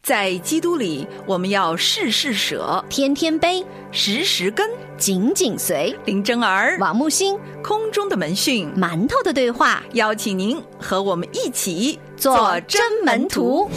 在基督里，我们要事事舍， 天天悲， 时时跟， 紧紧随。 林真儿、 王木星， 空中的门讯， 馒头的对话， 邀请您和我们一起做真门徒。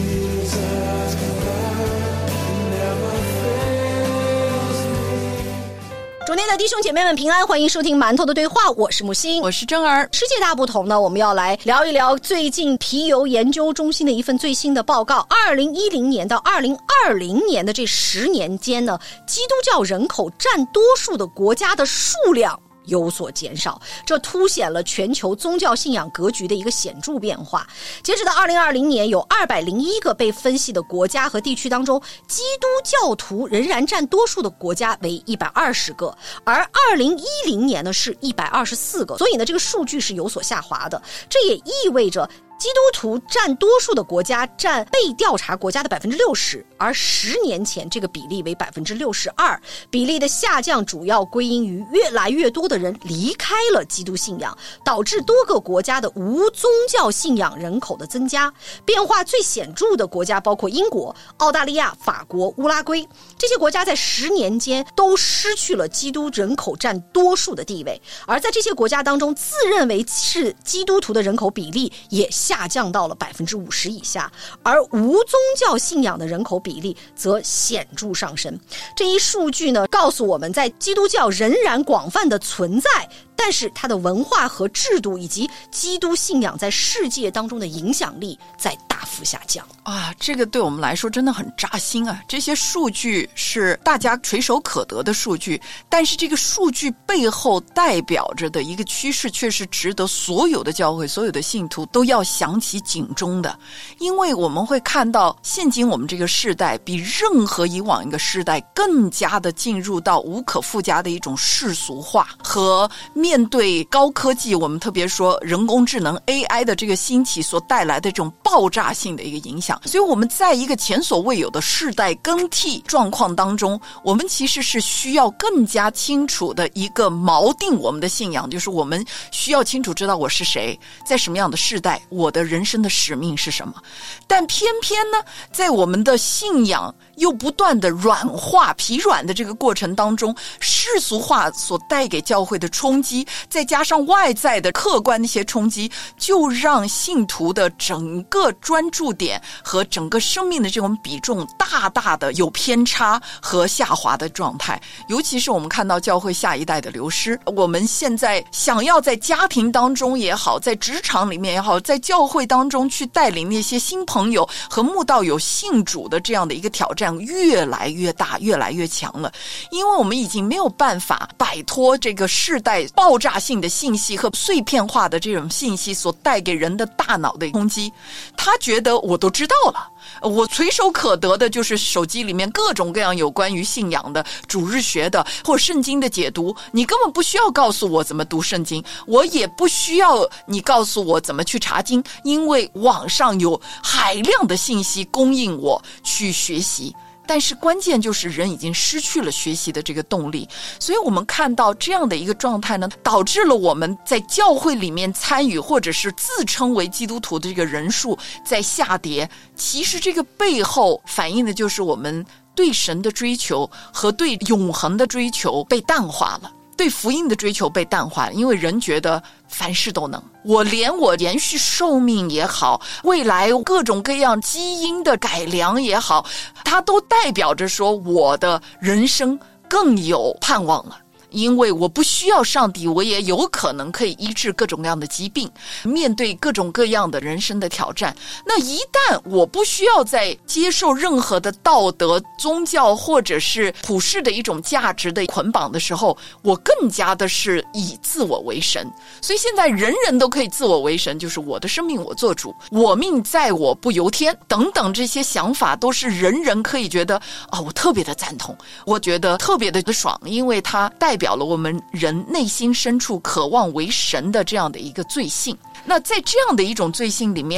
主内的弟兄姐妹们平安，欢迎收听馒头的对话，我是木星， 我是真儿。 世界大不同呢，我们要来聊一聊最近皮尤研究中心的一份最新的报告，2010年到2020年的这10年间呢，基督教人口占多数的国家的数量有所减少，这凸显了全球宗教信仰格局的一个显著变化。截止到2020年，有201个被分析的国家和地区当中，基督教徒仍然占多数的国家为120个，而2010年呢是124个，所以呢这个数据是有所下滑的。这也意味着基督徒占多数的国家占被调查国家的60%，而10年前这个比例为62%。比例的下降主要归因于越来越多的人离开了基督信仰，导致多个国家的无宗教信仰人口的增加。变化最显著的国家包括英国、澳大利亚、法国、乌拉圭，这些国家在10年间都失去了基督人口占多数的地位，而在这些国家当中，自认为是基督徒的人口比例也下降到了50%以下，而无宗教信仰的人口比例则显著上升。这一数据呢，告诉我们在基督教仍然广泛的存在，但是它的文化和制度以及基督信仰在世界当中的影响力在大幅下降啊！这个对我们来说真的很扎心啊！这些数据是大家垂手可得的数据，但是这个数据背后代表着的一个趋势，却是值得所有的教会、所有的信徒都要响起警钟的。因为我们会看到，现今我们这个世代比任何以往一个世代更加的进入到无可复加的一种世俗化和面对高科技，我们特别说人工智能 AI 的这个兴起所带来的这种爆炸性的一个影响，所以我们在一个前所未有的世代更替状况当中，我们其实是需要更加清楚的一个锚定我们的信仰，就是我们需要清楚知道我是谁，在什么样的世代，我的人生的使命是什么。但偏偏呢，在我们的信仰又不断的软化疲软的这个过程当中，世俗化所带给教会的冲击，再加上外在的客观的一些冲击，就让信徒的整个专注点和整个生命的这种比重大大的有偏差和下滑的状态。尤其是我们看到教会下一代的流失，我们现在想要在家庭当中也好，在职场里面也好，在教会当中去带领那些新朋友和慕道友信主的这样的一个挑战越来越大，越来越强了。因为我们已经没有办法摆脱这个世代爆炸性的信息和碎片化的这种信息所带给人的大脑的冲击。他觉得我都知道了，我垂手可得的就是手机里面各种各样有关于信仰的、主日学的或圣经的解读，你根本不需要告诉我怎么读圣经，我也不需要你告诉我怎么去查经，因为网上有海量的信息供应我去学习。但是关键就是人已经失去了学习的这个动力，所以我们看到这样的一个状态呢，导致了我们在教会里面参与或者是自称为基督徒的这个人数在下跌。其实这个背后反映的就是我们对神的追求和对永恒的追求被淡化了，对福音的追求被淡化了，因为人觉得凡事都能，我连我延续寿命也好，未来各种各样基因的改良也好，它都代表着说我的人生更有盼望了。因为我不需要上帝，我也有可能可以医治各种各样的疾病，面对各种各样的人生的挑战。那一旦我不需要再接受任何的道德、宗教或者是普世的一种价值的捆绑的时候，我更加的是以自我为神。所以现在人人都可以自我为神，就是我的生命我做主，我命在我不由天等等，这些想法都是人人可以觉得我特别的赞同，我觉得特别的爽，因为它代表了我们人内心深处渴望为神的这样的一个罪性。那在这样的一种罪性里面，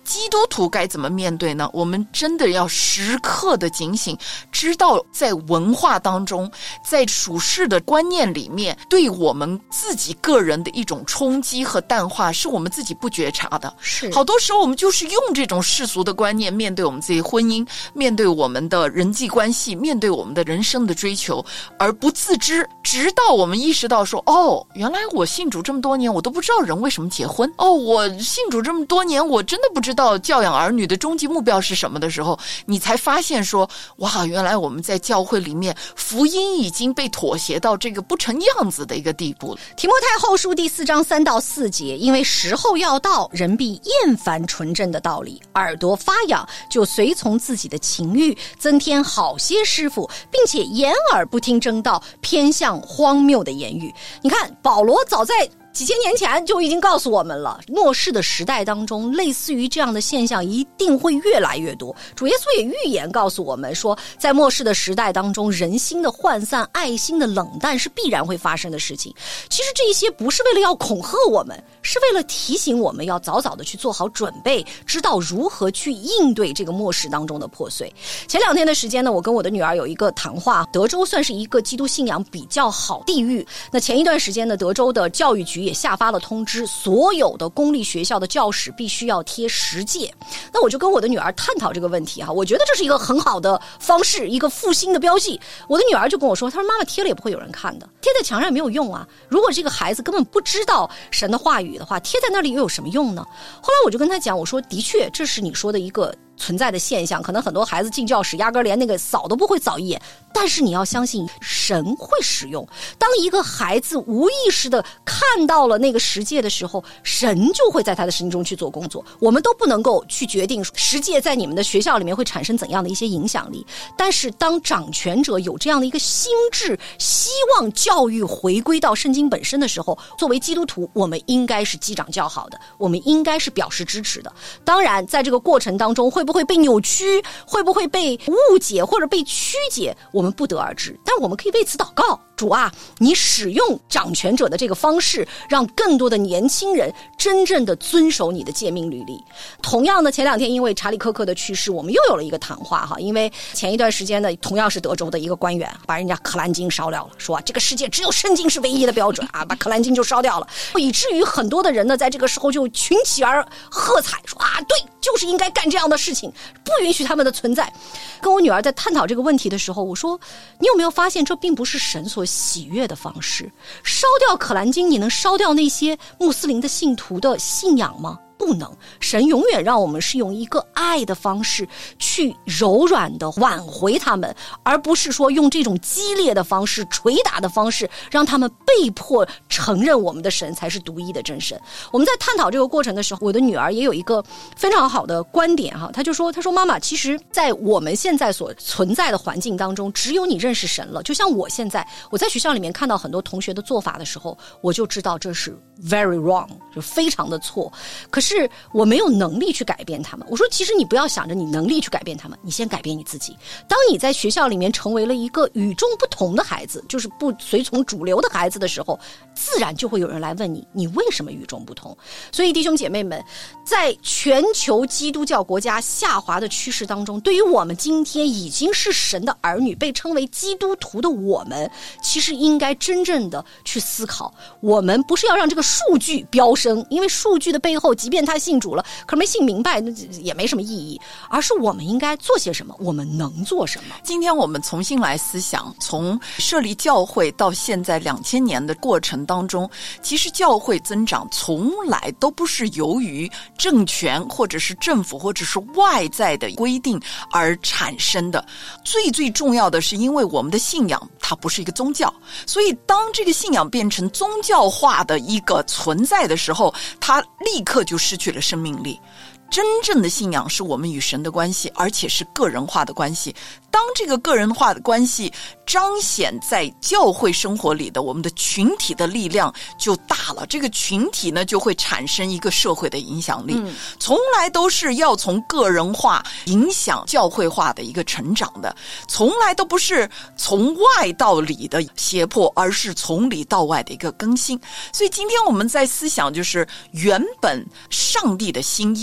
基督徒该怎么面对呢？我们真的要时刻的警醒，知道在文化当中，在属世的观念里面，对我们自己个人的一种冲击和淡化，是我们自己不觉察的。 是， 好多时候我们就是用这种世俗的观念面对我们自己婚姻，面对我们的人际关系，面对我们的人生的追求，而不自知，直到我们意识到说，原来我信主这么多年，我都不知道人为什么结婚。我信主这么多年，我真的不知道教养儿女的终极目标是什么的时候，你才发现说，哇，原来我们在教会里面福音已经被妥协到这个不成样子的一个地步了。 提摩太后书第4章3到4节，因为时候要到，人必厌烦纯正的道理，耳朵发痒，就随从自己的情欲，增添好些师傅，并且掩耳不听真道，偏向荒谬的言语。你看，保罗早在几千年前就已经告诉我们了，末世的时代当中，类似于这样的现象一定会越来越多。主耶稣也预言告诉我们说，在末世的时代当中，人心的涣散，爱心的冷淡是必然会发生的事情。其实这一些不是为了要恐吓我们，是为了提醒我们要早早的去做好准备，知道如何去应对这个末世当中的破碎。前2天的时间呢，我跟我的女儿有一个谈话。德州算是一个基督信仰比较好地域，那前一段时间呢，德州的教育局也下发了通知，所有的公立学校的教室必须要贴10诫。那我就跟我的女儿探讨这个问题我觉得这是一个很好的方式，一个复兴的标记。我的女儿就跟我说，她说妈妈，贴了也不会有人看的，贴在墙上也没有用啊，如果这个孩子根本不知道神的话语的话，贴在那里又有什么用呢？后来我就跟她讲，我说的确这是你说的一个存在的现象，可能很多孩子进教室压根连那个扫都不会扫一眼，但是你要相信神会使用。当一个孩子无意识的看到了那个10诫的时候，神就会在他的心中去做工作。我们都不能够去决定10诫在你们的学校里面会产生怎样的一些影响力，但是当掌权者有这样的一个心智，希望教育回归到圣经本身的时候，作为基督徒，我们应该是击掌叫好的，我们应该是表示支持的。当然在这个过程当中会不会被扭曲，会不会被误解或者被曲解，我们不得而知，但我们可以为此祷告。主啊，你使用掌权者的这个方式，让更多的年轻人真正的遵守你的诫命律例。同样的，前2天因为查理科克的去世，我们又有了一个谈话因为前一段时间呢，同样是德州的一个官员把人家可兰经烧掉了，说这个世界只有圣经是唯一的标准把可兰经就烧掉了，以至于很多的人呢在这个时候就群起而喝彩，说对，就是应该干这样的事情，不允许他们的存在。跟我女儿在探讨这个问题的时候，我说你有没有发现这并不是神所喜悦的方式？烧掉可兰经，你能烧掉那些穆斯林的信徒的信仰吗？不能。神永远让我们是用一个爱的方式去柔软的挽回他们，而不是说用这种激烈的方式，捶打的方式，让他们被迫承认我们的神才是独一的真神。我们在探讨这个过程的时候，我的女儿也有一个非常好的观点她就说妈妈，其实在我们现在所存在的环境当中，只有你认识神了。就像我现在我在学校里面看到很多同学的做法的时候，我就知道这是 very wrong， 就非常的错，可是我没有能力去改变他们。我说其实你不要想着你能力去改变他们，你先改变你自己。当你在学校里面成为了一个与众不同的孩子，就是不随从主流的孩子的时候，自然就会有人来问你，你为什么与众不同？所以弟兄姐妹们，在全球基督教国家下滑的趋势当中，对于我们今天已经是神的儿女，被称为基督徒的我们，其实应该真正的去思考，我们不是要让这个数据飙升，因为数据的背后即便他信主了，可是没信明白也没什么意义，而是我们应该做些什么，我们能做什么。 今天我们重新来思想，从设立教会到现在2000年的过程当中，其实教会增长从来都不是由于政权或者是政府或者是外在的规定而产生的。最重要的是因为我们的信仰它不是一个宗教，所以当这个信仰变成宗教化的一个存在的时候，它立刻就失去了生命力。真正的信仰是我们与神的关系，而且是个人化的关系。当这个个人化的关系彰显在教会生活里的，我们的群体的力量就大了。这个群体呢，就会产生一个社会的影响力。从来都是要从个人化影响教会化的一个成长的，从来都不是从外到里的胁迫，而是从里到外的一个更新。所以今天我们在思想，就是原本上帝的心意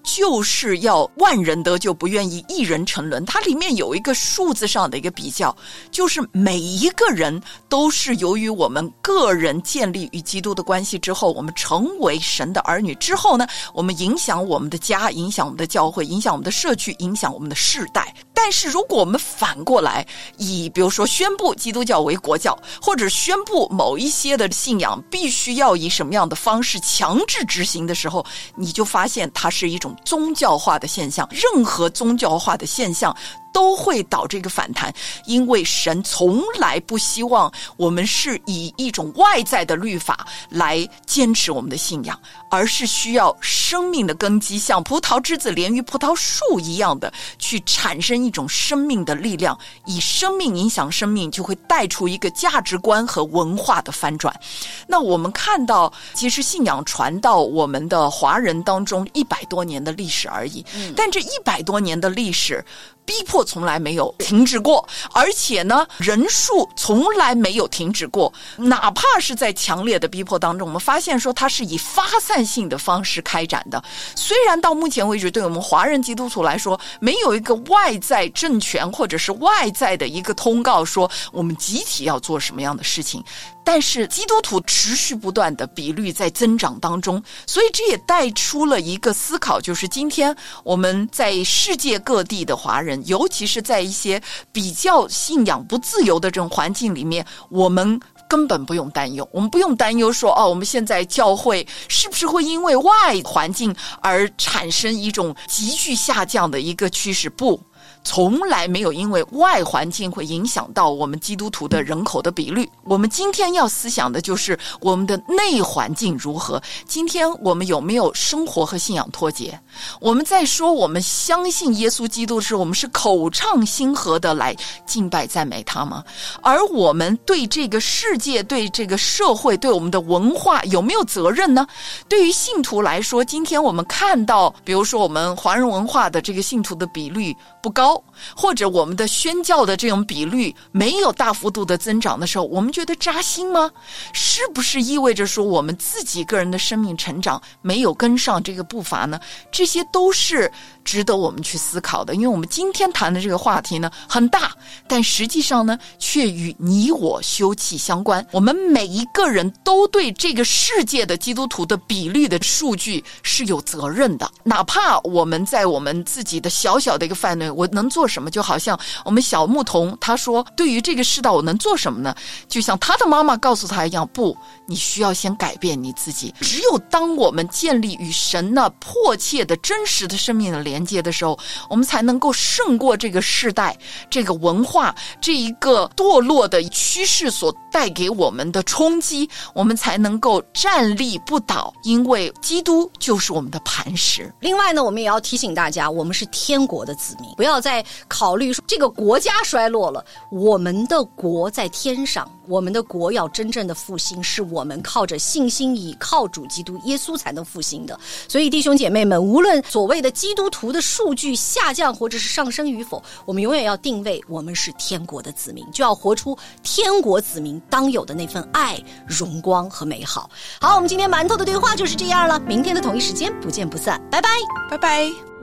就是要万人得救，不愿意一人沉沦。它里面有一个数字上的一个比较，就是每一个人都是由于我们个人建立与基督的关系之后，我们成为神的儿女之后呢，我们影响我们的家，影响我们的教会，影响我们的社区，影响我们的世代。但是如果我们反过来以比如说宣布基督教为国教，或者宣布某一些的信仰必须要以什么样的方式强制执行的时候，你就发现它是一种宗教化的现象。任何宗教化的现象都会导致一个反弹，因为神从来不希望我们是以一种外在的律法来坚持我们的信仰，而是需要生命的根基，像葡萄枝子连于葡萄树一样的去产生一种生命的力量，以生命影响生命，就会带出一个价值观和文化的翻转。那我们看到其实信仰传到我们的华人当中100多年的历史而已，但这100多年的历史逼迫从来没有停止过，而且呢，人数从来没有停止过。哪怕是在强烈的逼迫当中，我们发现说它是以发散性的方式开展的。虽然到目前为止，对我们华人基督徒来说，没有一个外在政权或者是外在的一个通告说我们集体要做什么样的事情，但是基督徒持续不断的比率在增长当中，所以这也带出了一个思考，就是今天我们在世界各地的华人，尤其是在一些比较信仰不自由的这种环境里面，我们根本不用担忧，我们不用担忧说我们现在教会是不是会因为外环境而产生一种急剧下降的一个趋势，不，从来没有因为外环境会影响到我们基督徒的人口的比率。我们今天要思想的就是我们的内环境如何，今天我们有没有生活和信仰脱节。我们在说我们相信耶稣基督的时候，我们是口唱心和的来敬拜赞美他吗？而我们对这个世界，对这个社会，对我们的文化有没有责任呢？对于信徒来说，今天我们看到比如说我们华人文化的这个信徒的比率不高，或者我们的宣教的这种比率没有大幅度的增长的时候，我们觉得扎心吗？是不是意味着说我们自己个人的生命成长没有跟上这个步伐呢？这些都是值得我们去思考的。因为我们今天谈的这个话题呢很大，但实际上呢却与你我休戚相关。我们每一个人都对这个世界的基督徒的比率的数据是有责任的，哪怕我们在我们自己的小小的一个范围，我能做什么？就好像我们小牧童他说，对于这个世道我能做什么呢？就像他的妈妈告诉他一样，不，你需要先改变你自己。只有当我们建立与神那迫切的真实的生命的连接的时候，我们才能够胜过这个世代，这个文化，这一个堕落的趋势所带给我们的冲击，我们才能够站立不倒，因为基督就是我们的磐石。 另外呢，我们也要提醒大家，我们是天国的子民，不要再考虑说这个国家衰落了，我们的国在天上，我们的国要真正的复兴，是我们靠着信心倚靠主基督耶稣才能复兴的。所以弟兄姐妹们，无论所谓的基督徒的数据下降或者是上升与否，我们永远要定位我们是天国的子民，就要活出天国子民当有的那份爱、荣光和美好。好，我们今天馒头的对话就是这样了，明天的同一时间不见不散，拜拜， 拜拜。